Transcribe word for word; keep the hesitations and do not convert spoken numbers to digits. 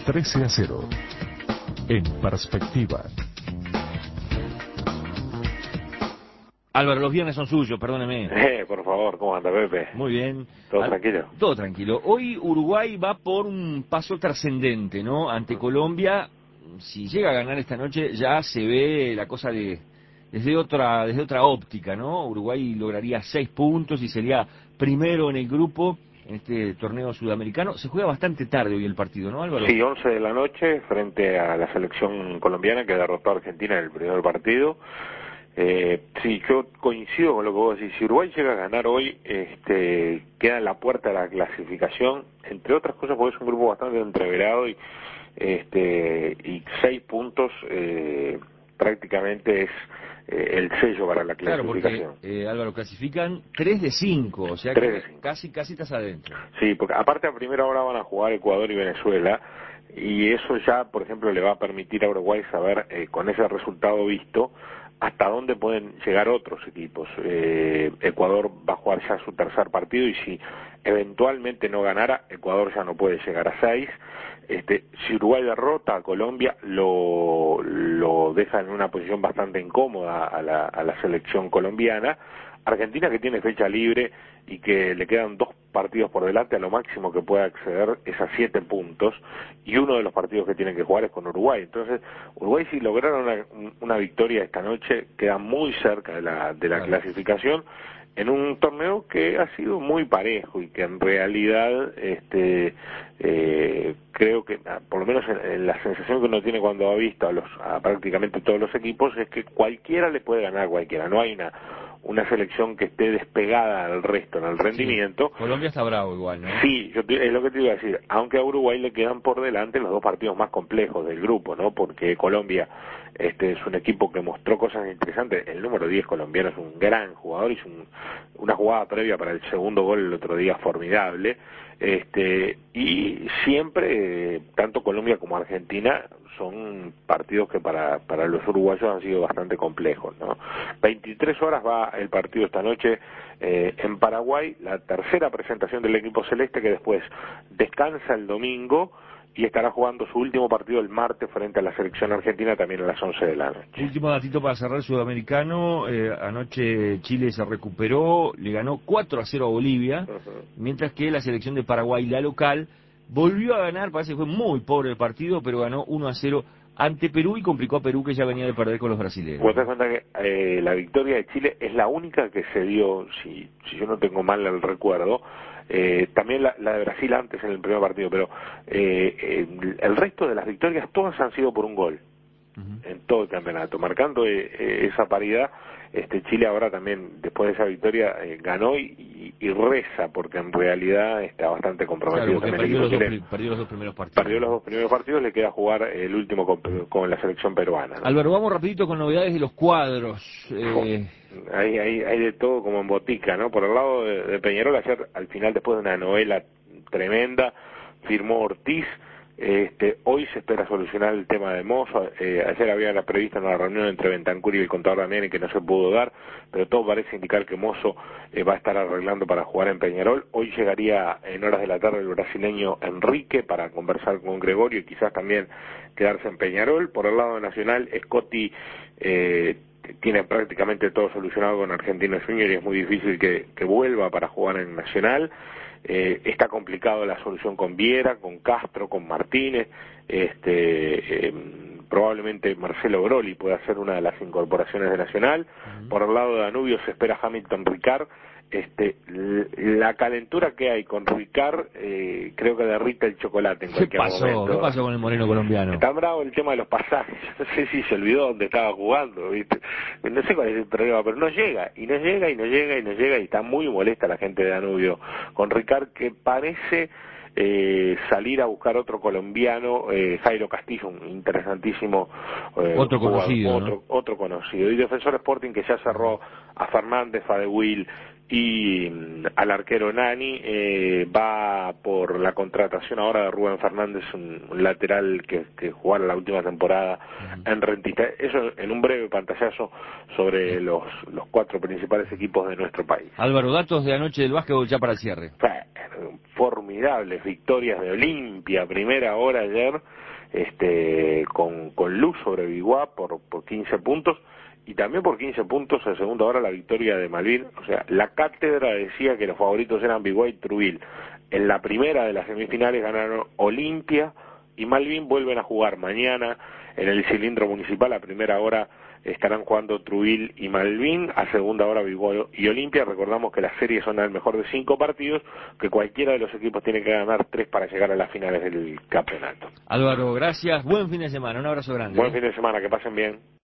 trece a cero. En perspectiva. Álvaro, los viernes son suyos, perdóneme. Eh, por favor, ¿cómo anda, Pepe? Muy bien. ¿Todo Al... tranquilo? Todo tranquilo. Hoy Uruguay va por un paso trascendente, ¿no? Ante uh-huh. Colombia, si llega a ganar esta noche, ya se ve la cosa de desde otra desde otra óptica, ¿no? Uruguay lograría seis puntos y sería primero en el grupo en este torneo sudamericano. Se juega bastante tarde hoy el partido, ¿no, Álvaro? Sí, once de la noche, frente a la selección colombiana que derrotó a Argentina en el primer partido. Eh, sí, yo coincido con lo que vos decís. Si Uruguay llega a ganar hoy, este, queda en la puerta de la clasificación, entre otras cosas porque es un grupo bastante entreverado y, este, y seis puntos eh, prácticamente es eh, el sello para la clasificación. Claro, porque, eh, Álvaro, clasifican tres de cinco, o sea que casi, casi estás adentro. Sí, porque aparte a primera hora van a jugar Ecuador y Venezuela, y eso ya, por ejemplo, le va a permitir a Uruguay saber, eh, con ese resultado visto, hasta dónde pueden llegar otros equipos. Eh, Ecuador va a jugar ya su tercer partido y si eventualmente no ganara, Ecuador ya no puede llegar a seis. Este, si Uruguay derrota a Colombia, lo, lo deja en una posición bastante incómoda a la, a la selección colombiana. Argentina, que tiene fecha libre y que le quedan dos partidos por delante, a lo máximo que puede acceder es a siete puntos, y uno de los partidos que tienen que jugar es con Uruguay. Entonces, Uruguay, si lograron una, una victoria esta noche, queda muy cerca de la, de la claro. clasificación en un torneo que ha sido muy parejo y que en realidad este eh, creo que, por lo menos en, en la sensación que uno tiene cuando ha visto a, los, a prácticamente todos los equipos, es que cualquiera le puede ganar a cualquiera. No hay una una selección que esté despegada al resto en el rendimiento. Sí. Colombia está bravo igual, ¿no? Sí, yo te, es lo que te iba a decir, aunque a Uruguay le quedan por delante los dos partidos más complejos del grupo, ¿no? Porque Colombia este es un equipo que mostró cosas interesantes. El número diez colombiano es un gran jugador, hizo un, una jugada previa para el segundo gol el otro día formidable. Este y siempre eh, tanto Colombia como Argentina son partidos que para para los uruguayos han sido bastante complejos, ¿no? veintitrés horas va el partido esta noche eh, en Paraguay, la tercera presentación del equipo celeste, que después descansa el domingo y estará jugando su último partido el martes frente a la selección argentina también a las once de la noche. Último datito para cerrar el sudamericano. Eh, anoche Chile se recuperó, le ganó cuatro a cero a Bolivia, uh-huh. mientras que la selección de Paraguay, la local, volvió a ganar. Parece que fue muy pobre el partido, pero ganó uno a cero ante Perú y complicó a Perú, que ya venía de perder con los brasileños. Vos te das cuenta que eh, la victoria de Chile es la única que se dio, si, si yo no tengo mal el recuerdo, eh, también la, la de Brasil antes en el primer partido, pero eh, el, el resto de las victorias todas han sido por un gol, uh-huh. en todo el campeonato, marcando eh, eh, esa paridad. Este Chile ahora también, después de esa victoria, eh, ganó y, y, y reza, porque en realidad está bastante comprometido. Claro, también perdió, el los Chile, dos, perdió los dos primeros partidos. Perdió los dos primeros partidos, le queda jugar el último con, con la selección peruana, ¿no? Álvaro, vamos rapidito con novedades de los cuadros. Eh... Hay, hay, hay de todo como en botica, ¿no? Por el lado de, de Peñarol, ayer, al final, después de una novela tremenda, firmó Ortiz. Este, hoy se espera solucionar el tema de Mozo. Eh, ayer había la prevista una reunión entre Bentancur y el contador Damiani que no se pudo dar, pero todo parece indicar que Mozo eh, va a estar arreglando para jugar en Peñarol. Hoy llegaría en horas de la tarde el brasileño Enrique para conversar con Gregorio y quizás también quedarse en Peñarol. Por el lado nacional, Scotti eh, tiene prácticamente todo solucionado con Argentinos Juniors y es muy difícil que, que vuelva para jugar en Nacional. Eh, está complicado la solución con Viera, con Castro, con Martínez. Este, eh, probablemente Marcelo Broli pueda ser una de las incorporaciones de Nacional. Uh-huh. Por el lado de Danubio se espera Hamilton Ricard. Este, la calentura que hay con Ricard eh, creo que derrita el chocolate en cualquier ¿Qué pasó? momento. ¿Qué pasó con el moreno colombiano? Está bravo el tema de los pasajes. Yo no sé si se olvidó dónde estaba jugando, ¿viste? No sé cuál es el problema, pero no llega, y no llega, y no llega, y no llega, y está muy molesta la gente de Danubio con Ricard, que parece eh, salir a buscar otro colombiano, eh, Jairo Castillo, un interesantísimo eh, otro jugador, conocido, otro, ¿no? otro conocido. Y Defensor Sporting, que ya cerró a Fernández, Fadewil y mm, al arquero Nani. Eh, va por la contratación ahora de Rubén Fernández, un, un lateral que, que jugara la última temporada uh-huh. en Rentista. Eso en un breve pantallazo sobre los, los cuatro principales equipos de nuestro país. Álvaro, datos de anoche del básquetbol ya para el cierre. Formidables victorias de Olimpia, primera hora ayer, este, con, con luz sobre Biguá por, por quince puntos, y también por quince puntos en segunda hora la victoria de Malvin. O sea, la cátedra decía que los favoritos eran Biguá y Trujillo. En la primera de las semifinales ganaron Olimpia y Malvin. Vuelven a jugar mañana en el cilindro municipal. A primera hora estarán jugando Trujillo y Malvin, a segunda hora Biguá y Olimpia. Recordamos que las series son al mejor de cinco partidos, que cualquiera de los equipos tiene que ganar tres para llegar a las finales del campeonato. Álvaro, gracias, buen fin de semana, un abrazo grande. Buen ¿eh? fin de semana, que pasen bien.